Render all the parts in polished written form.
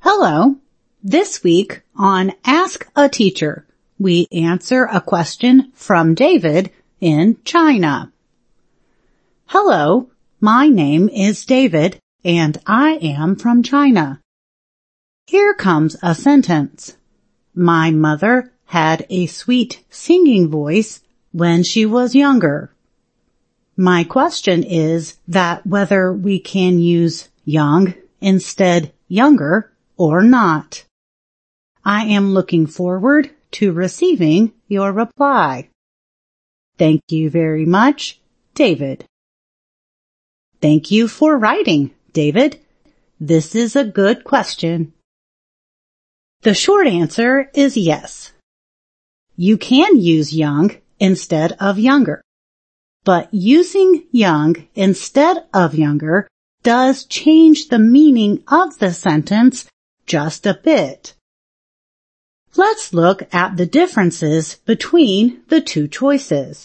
Hello. This week on Ask a Teacher, we answer a question from David in China. Hello, my name is David and I am from China. Here comes a sentence. My mother had a sweet singing voice when she was younger. My question is that whether we can use young instead younger or not. I am looking forward to receiving your reply. Thank you very much, David. Thank you for writing, David. This is a good question. The short answer is yes. You can use young instead of younger. But using young instead of younger does change the meaning of the sentence just a bit. Let's look at the differences between the two choices.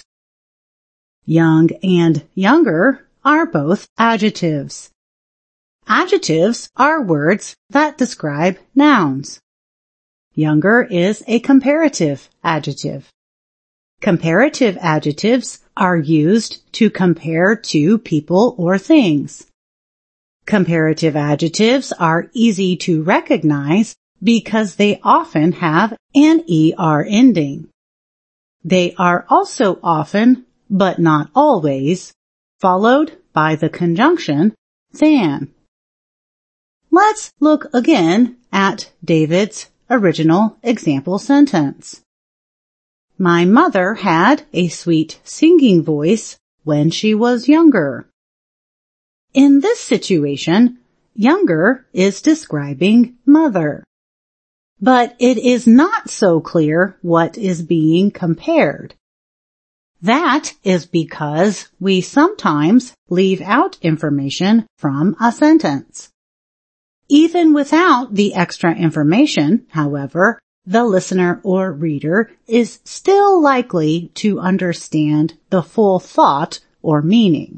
Young and younger are both adjectives. Adjectives are words that describe nouns. Younger is a comparative adjective. Comparative adjectives are used to compare two people or things. Comparative adjectives are easy to recognize because they often have an ER ending. They are also often, but not always, followed by the conjunction than. Let's look again at David's original example sentence. My mother had a sweet singing voice when she was younger. In this situation, younger is describing mother. But it is not so clear what is being compared. That is because we sometimes leave out information from a sentence. Even without the extra information, however, the listener or reader is still likely to understand the full thought or meaning.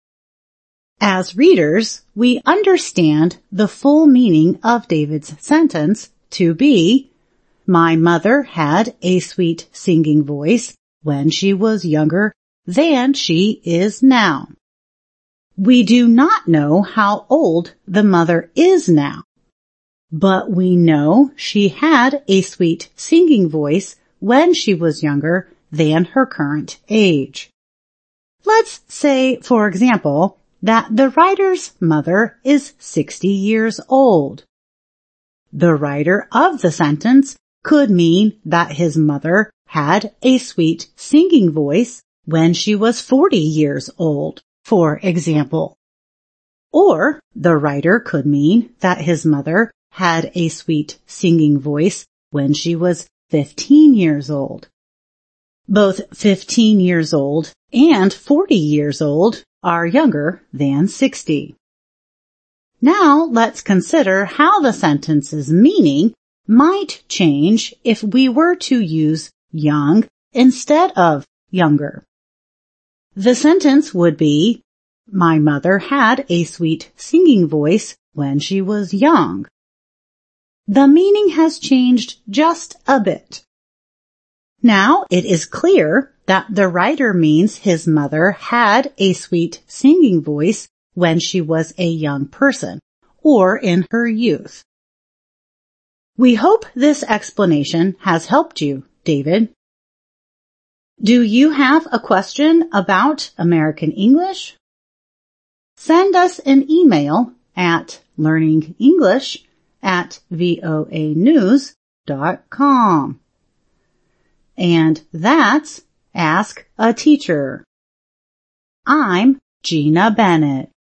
As readers, we understand the full meaning of David's sentence to be, my mother had a sweet singing voice when she was younger than she is now. We do not know how old the mother is now, but we know she had a sweet singing voice when she was younger than her current age. Let's say, for example, that the writer's mother is 60 years old. The writer of the sentence could mean that his mother had a sweet singing voice when she was 40 years old, for example. Or the writer could mean that his mother had a sweet singing voice when she was 15 years old. Both 15 years old and 40 years old are younger than 60. Now let's consider how the sentence's meaning might change if we were to use young instead of younger. The sentence would be, my mother had a sweet singing voice when she was young. The meaning has changed just a bit. Now it is clear that the writer means his mother had a sweet singing voice when she was a young person or in her youth. We hope this explanation has helped you, David. Do you have a question about American English? Send us an email at learningenglish@voanews.com. And that's Ask a Teacher. I'm Gina Bennett.